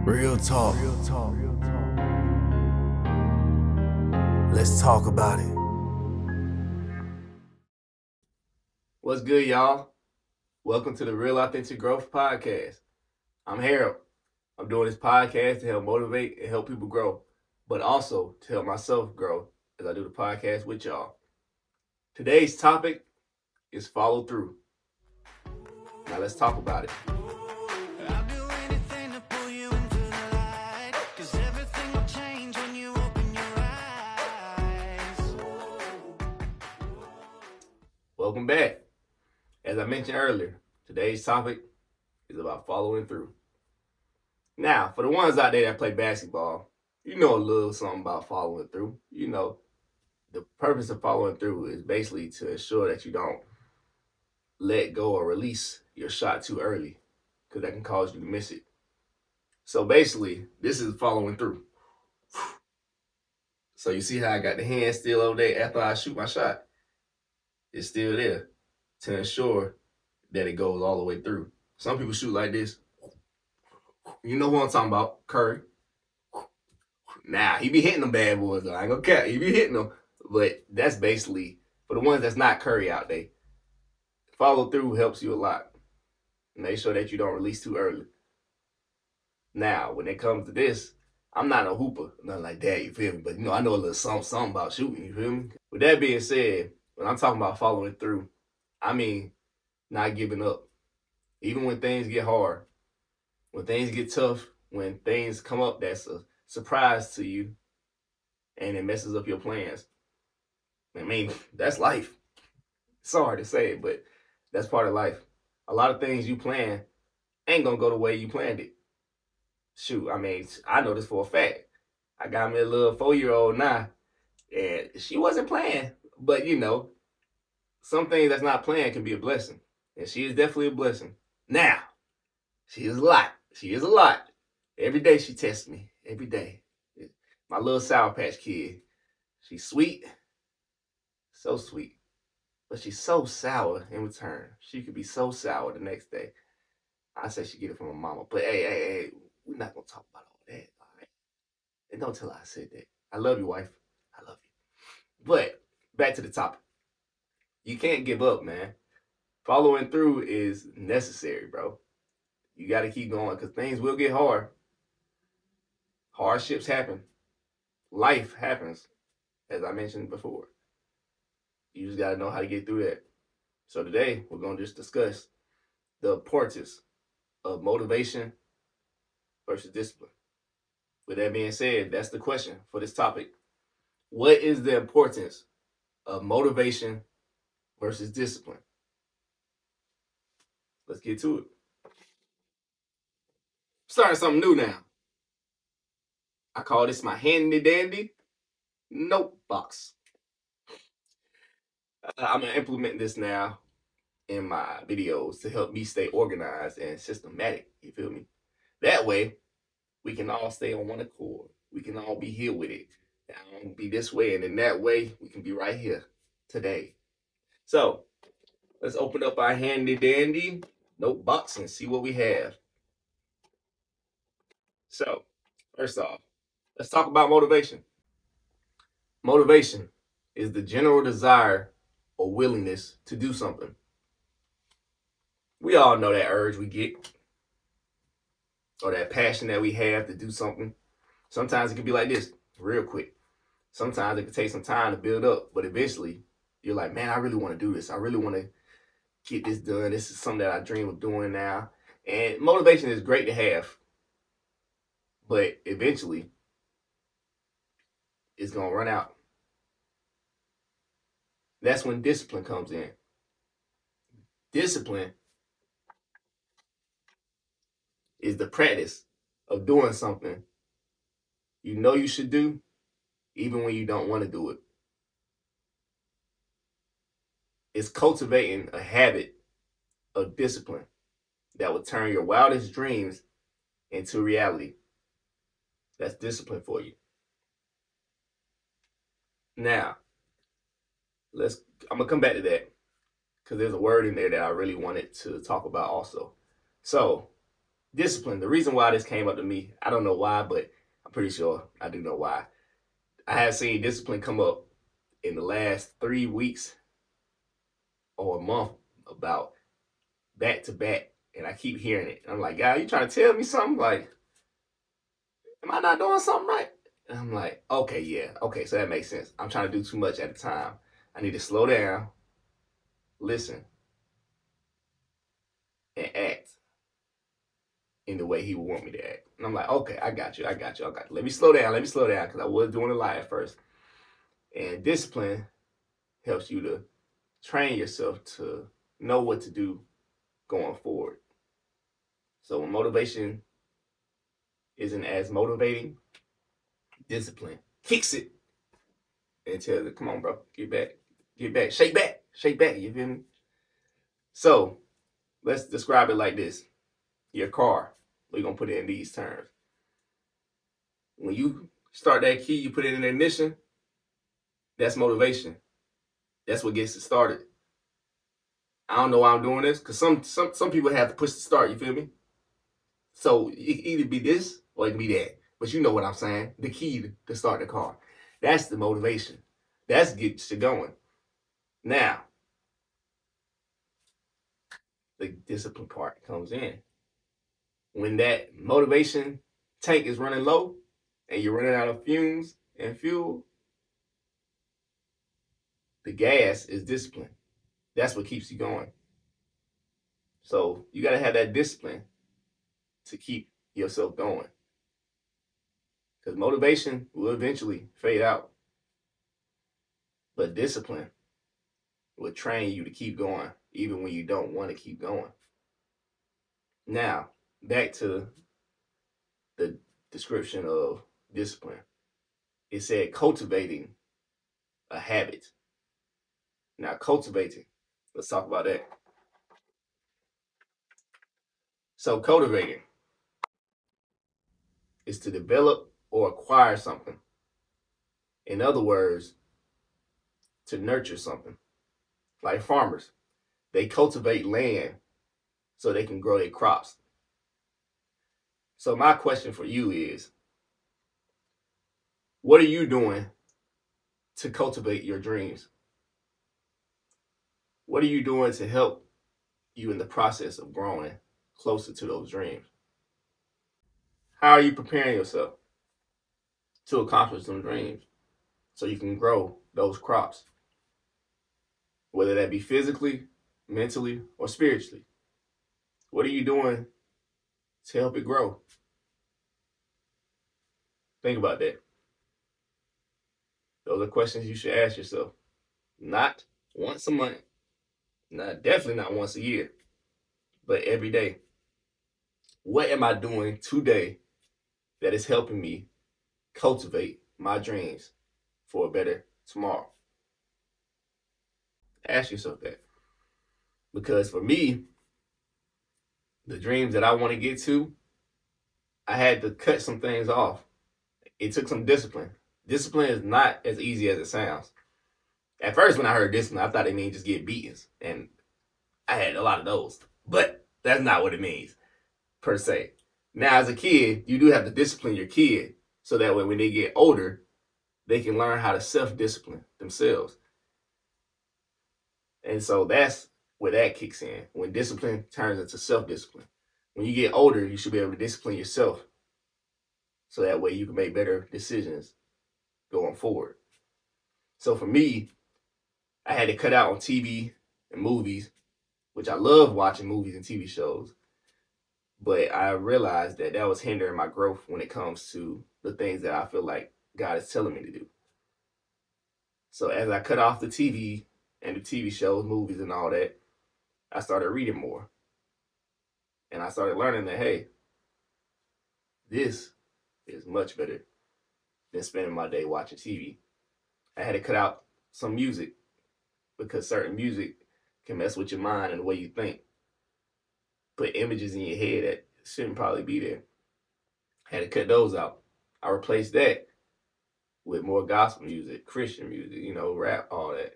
Real talk. Let's talk about it. What's good, y'all? Welcome to the Real Authentic Growth Podcast. I'm Harold. I'm doing this podcast to help motivate and help people grow, but also to help myself grow as I do the podcast with y'all. Today's topic is follow through. Now let's talk about it. Welcome back. As I mentioned earlier, today's topic is about following through. Now, for the ones out there that play basketball, you know a little something about following through. You know, the purpose of following through is basically to ensure that you don't let go or release your shot too early, because that can cause you to miss it. So basically, this is following through. So you see how I got the hand still over there after I shoot my shot? It's still there to ensure that it goes all the way through. Some people shoot like this. You know who I'm talking about, Curry. Nah, he be hitting them bad boys though. I ain't gonna cap. He be hitting them. But that's basically, for the ones that's not Curry out there, follow through helps you a lot. Make sure that you don't release too early. Now, when it comes to this, I'm not a hooper, nothing like that, you feel me? But, I know a little something about shooting, you feel me? With that being said, when I'm talking about following through, I mean not giving up. Even when things get hard, when things get tough, when things come up that's a surprise to you and it messes up your plans. I mean, that's life. Sorry to say it, but that's part of life. A lot of things you plan ain't gonna go the way you planned it. Shoot, I mean, I know this for a fact. I got me a little 4-year-old now, and she wasn't playing. But, some things that's not planned can be a blessing. And she is definitely a blessing. Now, she is a lot. She is a lot. Every day she tests me. Every day. My little Sour Patch Kid. She's sweet. So sweet. But she's so sour in return. She could be so sour the next day. I say she get it from her mama. But hey, we're not going to talk about all that. All right? And don't tell her I said that. I love you, wife. I love you. But back to the topic. You can't give up, man. Following through is necessary, bro. You got to keep going because things will get hard. Hardships happen. Life happens, as I mentioned before. You just got to know how to get through that. So today, we're going to just discuss the importance of motivation versus discipline. With that being said, that's the question for this topic. What is the importance of motivation versus discipline? Let's get to it. Starting something new now. I call this my handy dandy note box. I'm going to implement this now in my videos to help me stay organized and systematic. You feel me? That way, we can all stay on one accord. We can all be here with it. I don't be this way, and in that way, we can be right here today. So, let's open up our handy dandy note box and see what we have. So, first off, let's talk about motivation. Motivation is the general desire or willingness to do something. We all know that urge we get, or that passion that we have to do something. Sometimes it can be like this, real quick. Sometimes it can take some time to build up, but eventually you're like, man, I really want to do this. I really want to get this done. This is something that I dream of doing now. And motivation is great to have, but eventually it's going to run out. That's when discipline comes in. Discipline is the practice of doing something you know you should do, even when you don't want to do it. It's cultivating a habit of discipline that will turn your wildest dreams into reality. That's discipline for you. Now, I'm going to come back to that because there's a word in there that I really wanted to talk about also. So, discipline. The reason why this came up to me, I don't know why, but I'm pretty sure I do know why. I have seen discipline come up in the last 3 weeks or a month about back to back, and I keep hearing it. I'm like, God, you trying to tell me something? Like, am I not doing something right? And I'm like, okay, yeah, okay, so that makes sense. I'm trying to do too much at a time. I need to slow down, listen, and act in the way he would want me to act. And I'm like, okay, I got you. Let me slow down, because I was doing a lie at first. And discipline helps you to train yourself to know what to do going forward. So when motivation isn't as motivating, discipline kicks it and tells it, come on, bro, get back, shake back, you feel me? So let's describe it like this. Your car, we're going to put it in these terms. When you start that key, you put it in the ignition, that's motivation. That's what gets it started. I don't know why I'm doing this, because some people have to push the start, you feel me? So it can either be this or it can be that. But you know what I'm saying. The key to start the car. That's the motivation. That's gets you going. Now, the discipline part comes in. When that motivation tank is running low and you're running out of fumes and fuel, the gas is discipline. That's what keeps you going. So you got to have that discipline to keep yourself going. Because motivation will eventually fade out. But discipline will train you to keep going, even when you don't want to keep going. Now, back to the description of discipline. It said cultivating a habit. Now, cultivating, let's talk about that. So, cultivating is to develop or acquire something. In other words, to nurture something. Like farmers, they cultivate land so they can grow their crops. So my question for you is, what are you doing to cultivate your dreams? What are you doing to help you in the process of growing closer to those dreams? How are you preparing yourself to accomplish them dreams so you can grow those crops? Whether that be physically, mentally, or spiritually. What are you doing to help it grow? Think about that. Those are questions you should ask yourself. Not once a month, definitely not once a year, but every day. What am I doing today that is helping me cultivate my dreams for a better tomorrow? Ask yourself that. Because for me, the dreams that I want to get to, I had to cut some things off. It took some discipline. Discipline is not as easy as it sounds. At first, when I heard discipline, I thought it means just get beatings. And I had a lot of those. But that's not what it means, per se. Now, as a kid, you do have to discipline your kid so that way when they get older, they can learn how to self-discipline themselves. And so that's where that kicks in, when discipline turns into self-discipline. When you get older, you should be able to discipline yourself so that way you can make better decisions going forward. So for me, I had to cut out on TV and movies, which I love watching movies and TV shows. But I realized that that was hindering my growth when it comes to the things that I feel like God is telling me to do. So as I cut off the TV and the TV shows, movies, and all that, I started reading more. And I started learning that, hey, this is much better than spending my day watching TV. I had to cut out some music because certain music can mess with your mind and the way you think. Put images in your head that shouldn't probably be there. I had to cut those out. I replaced that with more gospel music, Christian music, rap, all that.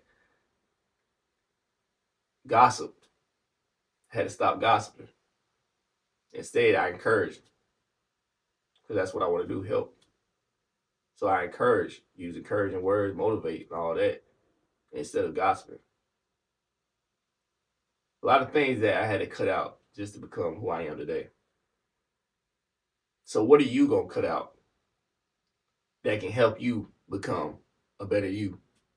Gossip. I had to stop gossiping. Instead, I encourage, because that's what I want to do, help. So I encourage, use encouraging words, motivate, and all that, instead of gossiping. A lot of things that I had to cut out just to become who I am today. So what are you going to cut out that can help you become a better you?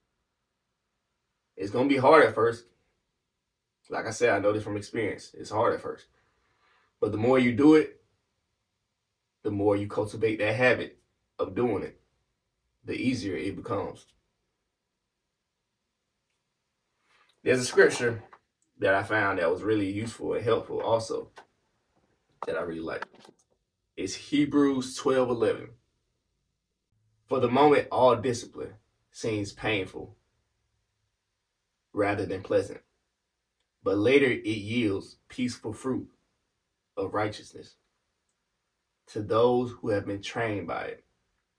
It's going to be hard at first. Like I said, I know this from experience. It's hard at first. But the more you do it, the more you cultivate that habit of doing it, the easier it becomes. There's a scripture that I found that was really useful and helpful also that I really like. It's Hebrews 12:11. For the moment, all discipline seems painful rather than pleasant, but later it yields peaceful fruit of righteousness to those who have been trained by it.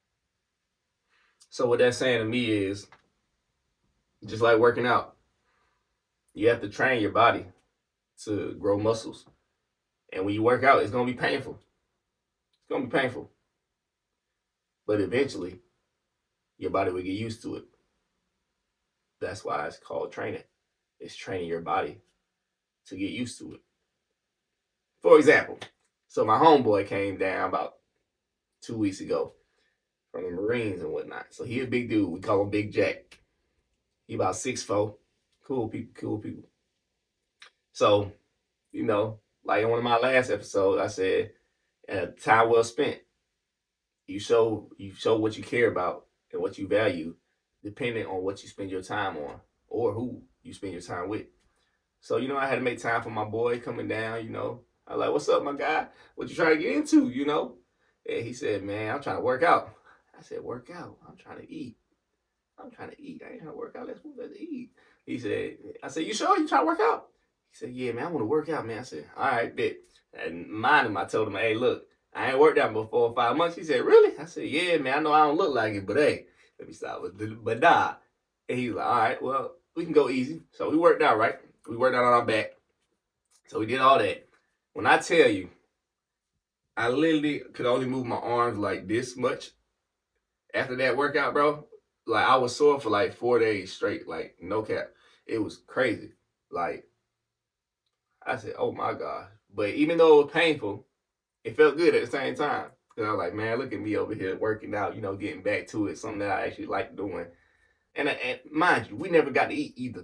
So what that's saying to me is, just like working out, you have to train your body to grow muscles. And when you work out, it's going to be painful. It's going to be painful. But eventually, your body will get used to it. That's why it's called training. It's training your body to get used to it. For example, so my homeboy came down about 2 weeks ago from the Marines and whatnot. So he a big dude. We call him Big Jack. He about 6'4". Cool people. So, you know, like in one of my last episodes, I said, time well spent. You show what you care about and what you value, depending on what you spend your time on or who you spend your time with. So, you know, I had to make time for my boy coming down, you know. I was like, what's up, my guy? What you trying to get into, you know? And he said, man, I'm trying to work out. I said, work out? I'm trying to eat. I ain't trying to work out. Let's eat. I said, you sure you trying to work out? He said, yeah, man, I want to work out, man. I said, all right, bet. And mind him, I told him, hey, look, I ain't worked out for 4 or 5 months. He said, really? I said, yeah, man, I know I don't look like it, but hey, let me stop with the but nah. And he was like, all right, well, we can go easy. So we worked out, right? We worked out on our back. So we did all that. When I tell you, I literally could only move my arms like this much after that workout, bro. Like, I was sore for like 4 days straight, like, no cap. It was crazy. Like, I said, oh my God. But even though it was painful, it felt good at the same time. Because I was like, man, look at me over here working out, you know, getting back to it, something that I actually like doing. And mind you, we never got to eat either.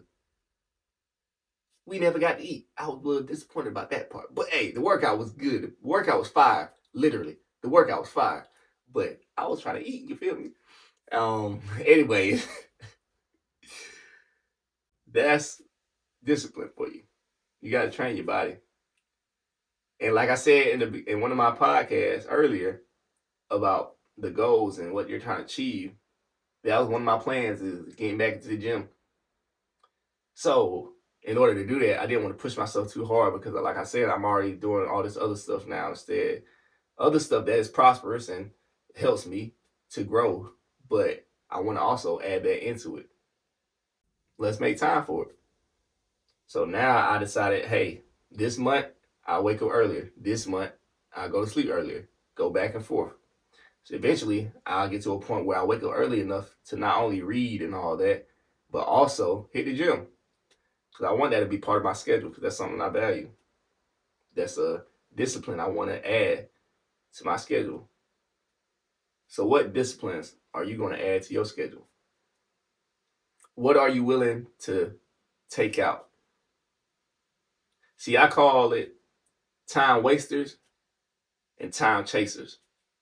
We never got to eat. I was a little disappointed about that part. But hey, the workout was good. The workout was fire, literally. The workout was fire. But I was trying to eat, you feel me? Anyways, that's discipline for you. You got to train your body. And like I said in one of my podcasts earlier about the goals and what you're trying to achieve, that was one of my plans, is getting back into the gym. So in order to do that, I didn't want to push myself too hard because, like I said, I'm already doing all this other stuff now instead. Other stuff that is prosperous and helps me to grow. But I want to also add that into it. Let's make time for it. So now I decided, hey, this month I'll wake up earlier. This month I'll go to sleep earlier. Go back and forth. So eventually I'll get to a point where I wake up early enough to not only read and all that, but also hit the gym. Because I want that to be part of my schedule, because that's something I value. That's a discipline I want to add to my schedule. So what disciplines are you going to add to your schedule? What are you willing to take out? See, I call it time wasters and time chasers.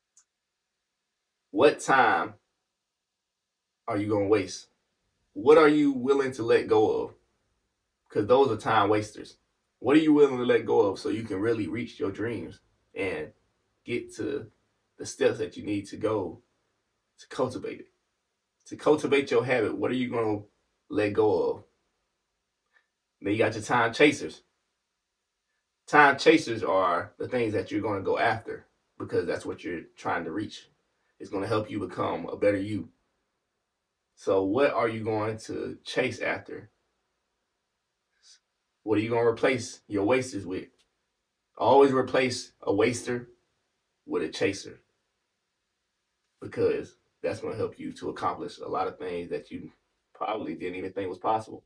What time are you going to waste? What are you willing to let go of? Because those are time wasters. What are you willing to let go of so you can really reach your dreams and get to the steps that you need to go to cultivate it? To cultivate your habit, what are you going to let go of? Then you got your time chasers. Time chasers are the things that you're going to go after because that's what you're trying to reach. It's going to help you become a better you. So what are you going to chase after? What are you going to replace your wasters with? Always replace a waster with a chaser, because that's going to help you to accomplish a lot of things that you probably didn't even think was possible.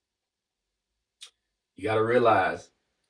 You got to realize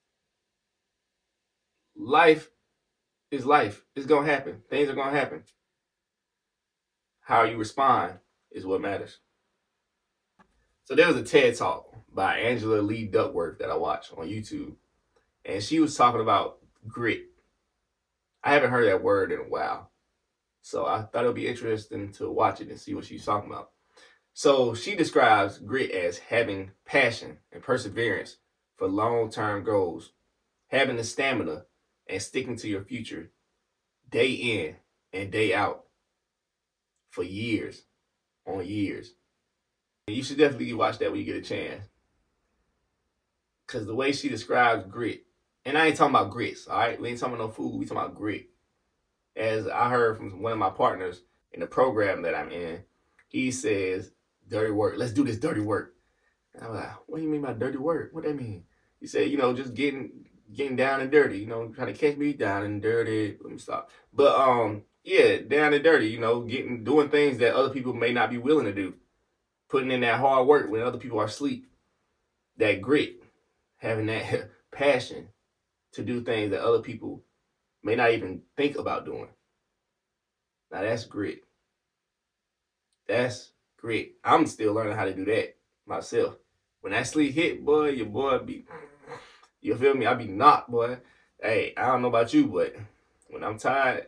life is life. It's going to happen. Things are going to happen. How you respond is what matters. So there was a TED Talk by Angela Lee Duckworth that I watched on YouTube, and she was talking about grit. I haven't heard that word in a while, so I thought it would be interesting to watch it and see what she's talking about. So she describes grit as having passion and perseverance for long-term goals, having the stamina and sticking to your future day in and day out for years on years. You should definitely watch that when you get a chance, because the way she describes grit, and I ain't talking about grits, all right? We ain't talking about no food. We talking about grit. As I heard from one of my partners in the program that I'm in, he says, dirty work. Let's do this dirty work. And I'm like, what do you mean by dirty work? What that mean? He said, just getting down and dirty, trying to catch me down and dirty. Let me stop. But yeah, down and dirty, doing things that other people may not be willing to do. Putting in that hard work when other people are asleep. That grit, having that passion to do things that other people may not even think about doing. Now that's grit. That's grit. I'm still learning how to do that myself. When that sleep hit, boy, your boy be, you feel me? I be knocked, boy. Hey, I don't know about you, but when I'm tired,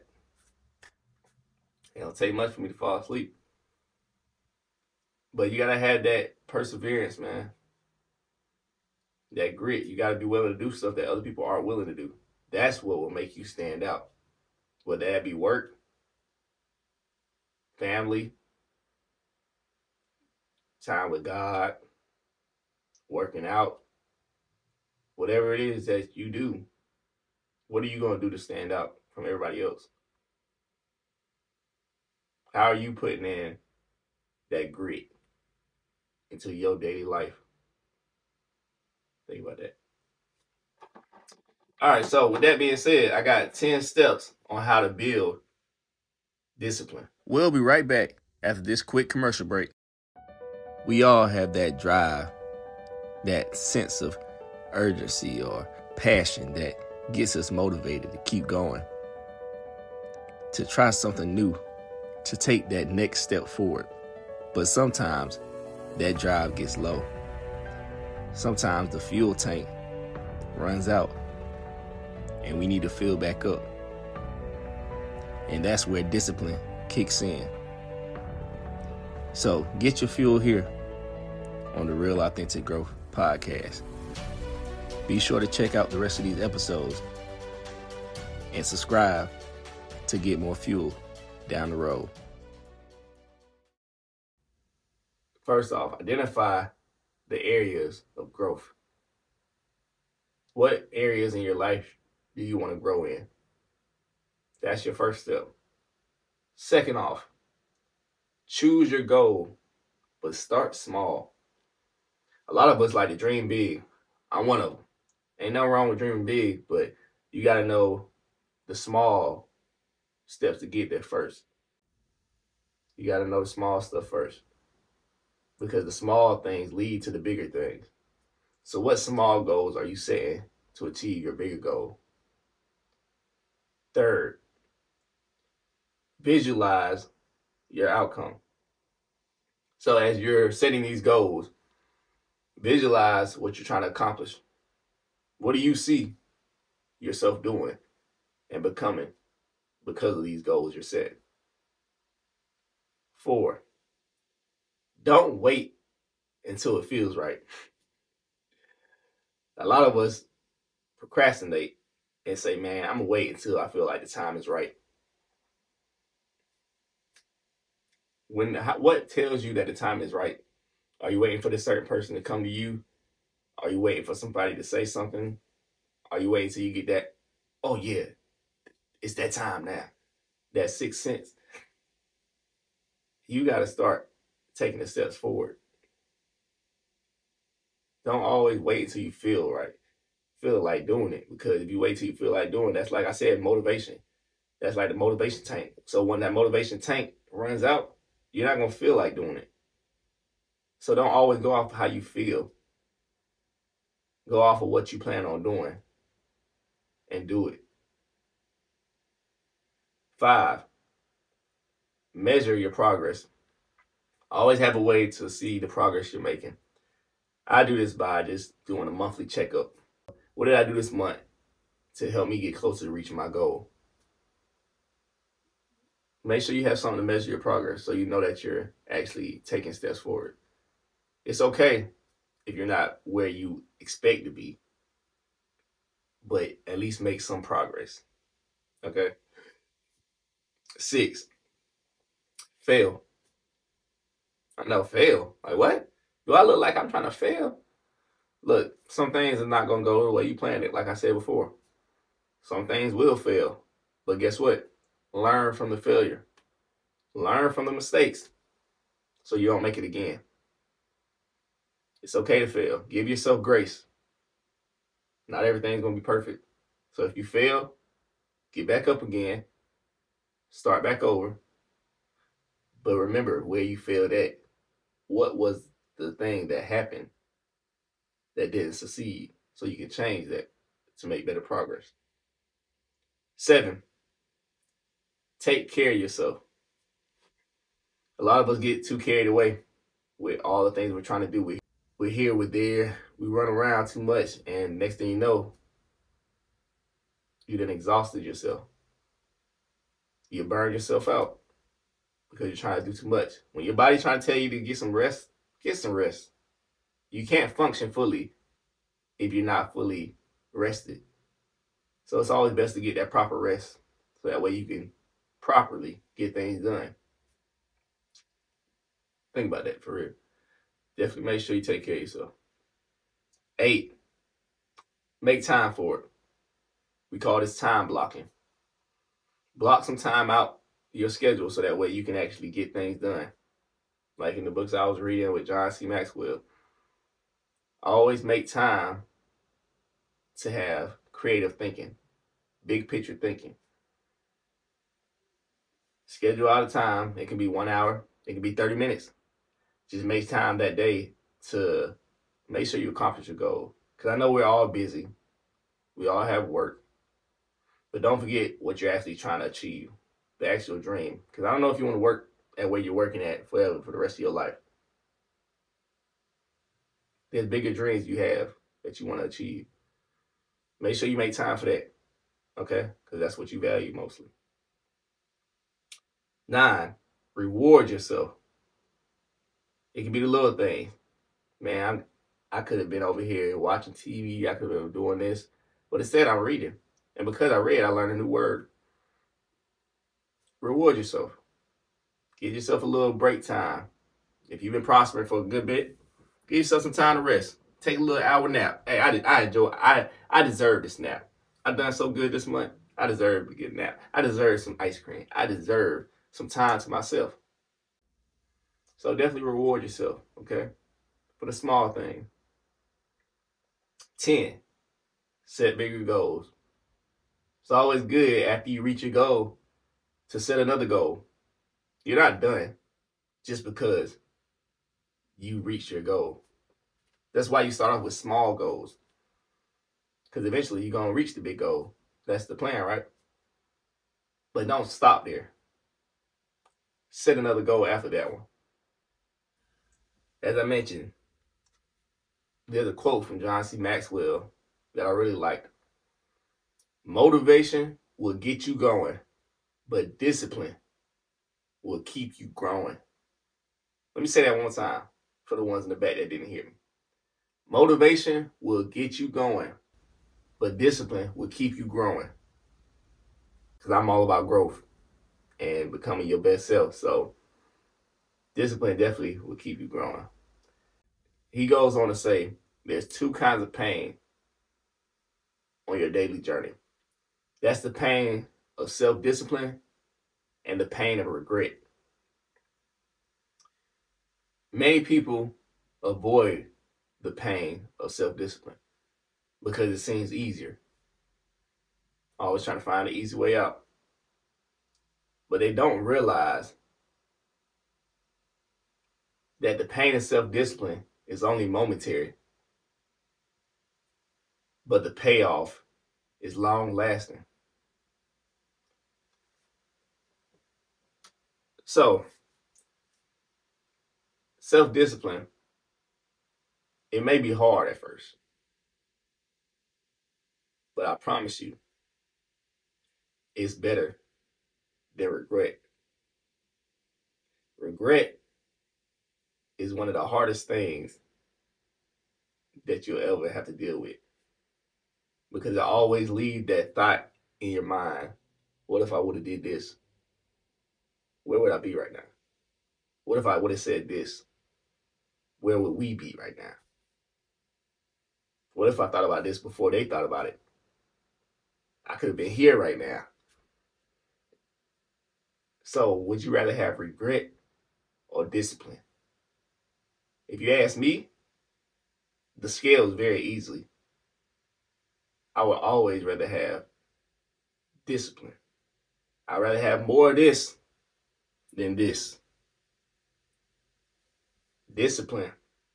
it don't take much for me to fall asleep. But you gotta have that perseverance, man. That grit. You gotta be willing to do stuff that other people aren't willing to do. That's what will make you stand out. Whether that be work, family, time with God, working out, whatever it is that you do, what are you going to do to stand out from everybody else? How are you putting in that grit into your daily life? Think about that. All right, so with that being said, I got 10 steps on how to build discipline. We'll be right back after this quick commercial break. We all have that drive, that sense of urgency or passion that gets us motivated to keep going, to try something new, to take that next step forward. But sometimes that drive gets low. Sometimes the fuel tank runs out and we need to fill back up. And that's where discipline kicks in. So get your fuel here on the Real Authentic Growth Podcast. Be sure to check out the rest of these episodes and subscribe to get more fuel down the road. First off, identify the areas of growth. What areas in your life do you want to grow in? That's your first step. Second off, choose your goal, but start small. A lot of us like to dream big. I'm one of them. Ain't nothing wrong with dreaming big, but you got to know the small steps to get there first. You got to know the small stuff first, because the small things lead to the bigger things. So what small goals are you setting to achieve your bigger goal? Third, visualize your outcome. So as you're setting these goals, visualize what you're trying to accomplish. What do you see yourself doing and becoming because of these goals you're setting? 4, don't wait until it feels right. A lot of us procrastinate and say, man, I'm going to wait until I feel like the time is right. What tells you that the time is right? Are you waiting for this certain person to come to you? Are you waiting for somebody to say something? Are you waiting till you get that, oh yeah, it's that time now, that sixth sense? You got to start taking the steps forward. Don't always wait until you feel feel like doing it. Because if you wait till you feel like doing it, that's like I said, motivation. That's like the motivation tank. So when that motivation tank runs out, you're not going to feel like doing it. So don't always go off of how you feel. Go off of what you plan on doing and do it. 5, measure your progress. Always have a way to see the progress you're making. I do this by just doing a monthly checkup. What did I do this month to help me get closer to reaching my goal? Make sure you have something to measure your progress so you know that you're actually taking steps forward. It's okay if you're not where you expect to be, but at least make some progress. Okay? 6, fail. I know, fail. Like, what? Do I look like I'm trying to fail? Look, some things are not going to go the way you planned it, like I said before. Some things will fail. But guess what? Learn from the failure. Learn from the mistakes so you don't make it again. It's okay to fail. Give yourself grace. Not everything's going to be perfect. So if you fail, get back up again. Start back over. But remember where you failed at. What was the thing that happened that didn't succeed? So you can change that to make better progress. 7, take care of yourself. A lot of us get too carried away with all the things we're trying to do. We're here, we're there, we run around too much, and next thing you know, you done exhausted yourself. You burn yourself out because you're trying to do too much. When your body's trying to tell you to get some rest, get some rest. You can't function fully if you're not fully rested. So it's always best to get that proper rest so that way you can properly get things done. Think about that for real. Definitely make sure you take care of yourself. 8, make time for it. We call this time blocking. Block some time out your schedule so that way you can actually get things done. Like in the books I was reading with John C. Maxwell. Always make time to have creative thinking, big picture thinking. Schedule out a time. It can be 1 hour. It can be 30 minutes. Just make time that day to make sure you accomplish your goal. Because I know we're all busy. We all have work. But don't forget what you're actually trying to achieve, the actual dream. Because I don't know if you want to work at where you're working at forever for the rest of your life. There's bigger dreams you have that you want to achieve. Make sure you make time for that. Okay? Because that's what you value mostly. 9, reward yourself. It can be the little things. Man, I could have been over here watching TV. I could have been doing this. But instead, I'm reading. And because I read, I learned a new word. Reward yourself. Give yourself a little break time. If you've been prospering for a good bit, give yourself some time to rest. Take a little hour nap. Hey, I deserve this nap. I've done so good this month. I deserve to get a nap. I deserve some ice cream. I deserve some time to myself. So definitely reward yourself, okay? For the small thing. 10, set bigger goals. It's always good after you reach your goal to set another goal. You're not done just because you reached your goal. That's why you start off with small goals. Because eventually you're going to reach the big goal. That's the plan, right? But don't stop there. Set another goal after that one. As I mentioned, there's a quote from John C. Maxwell that I really liked. Motivation will get you going, but discipline will keep you growing. Let me say that one time for the ones in the back that didn't hear me. Motivation will get you going, but discipline will keep you growing. Because I'm all about growth and becoming your best self. So discipline definitely will keep you growing. He goes on to say, there's 2 kinds of pain on your daily journey. That's the pain of self-discipline and the pain of regret. Many people avoid the pain of self-discipline because it seems easier. Always trying to find the easy way out. But they don't realize that the pain of self-discipline is only momentary, but the payoff is long-lasting. So, self-discipline, it may be hard at first, but I promise you, it's better than regret. Regret is one of the hardest things that you'll ever have to deal with, because it always leaves that thought in your mind. What if I would have did this? Where would I be right now? What if I would have said this? Where would we be right now? What if I thought about this before they thought about it? I could have been here right now. So would you rather have regret or discipline? If you ask me, the scales vary easily. I would always rather have discipline. I'd rather have more of this than this. Discipline,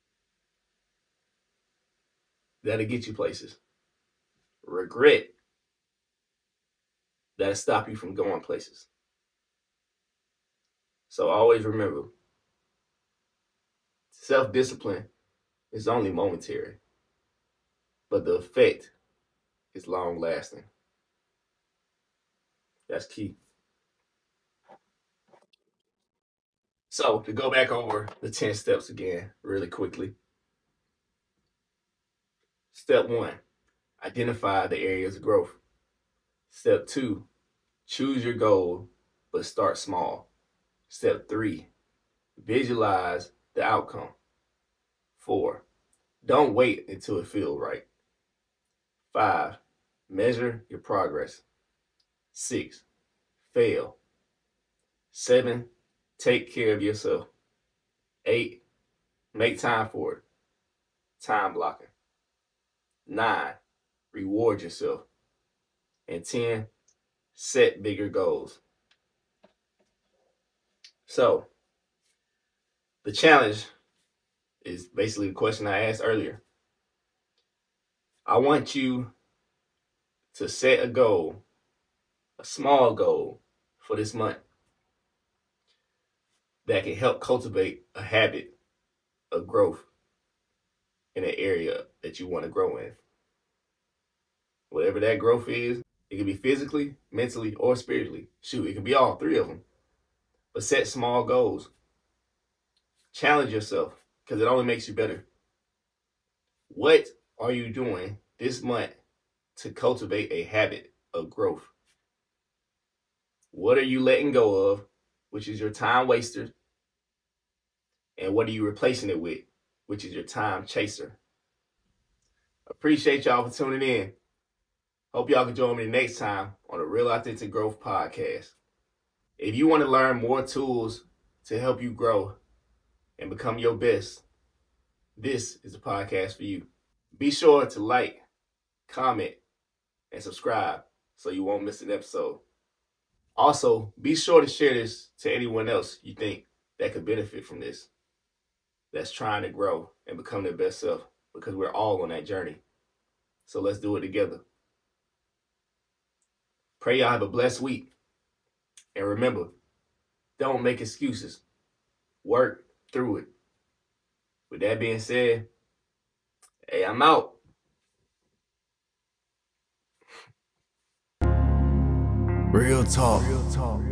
that'll get you places. Regret, that'll stop you from going places. So always remember, self-discipline is only momentary, but the effect is long-lasting. That's key. So to go back over the 10 steps again really quickly. Step 1, identify the areas of growth. Step 2, choose your goal, but start small. Step 3, visualize the outcome. 4, don't wait until it feels right. 5, measure your progress. 6, fail. 7, take care of yourself. 8, make time for it. Time blocking. 9, reward yourself. And 10, set bigger goals. So, the challenge is basically the question I asked earlier. I want you to set a goal, a small goal for this month that can help cultivate a habit of growth in an area that you want to grow in. Whatever that growth is, it can be physically, mentally, or spiritually. Shoot, it can be all three of them. But set small goals. Challenge yourself, because it only makes you better. What are you doing this month to cultivate a habit of growth? What are you letting go of, which is your time waster? And what are you replacing it with, which is your time chaser? Appreciate y'all for tuning in. Hope y'all can join me next time on the Real Authentic Growth Podcast. If you want to learn more tools to help you grow and become your best, this is the podcast for you. Be sure to like, comment, and subscribe so you won't miss an episode. Also, be sure to share this to anyone else you think that could benefit from this, that's trying to grow and become their best self, because we're all on that journey. So let's do it together. Pray y'all have a blessed week. And remember, don't make excuses. Work through it. With that being said, hey, I'm out. Real talk.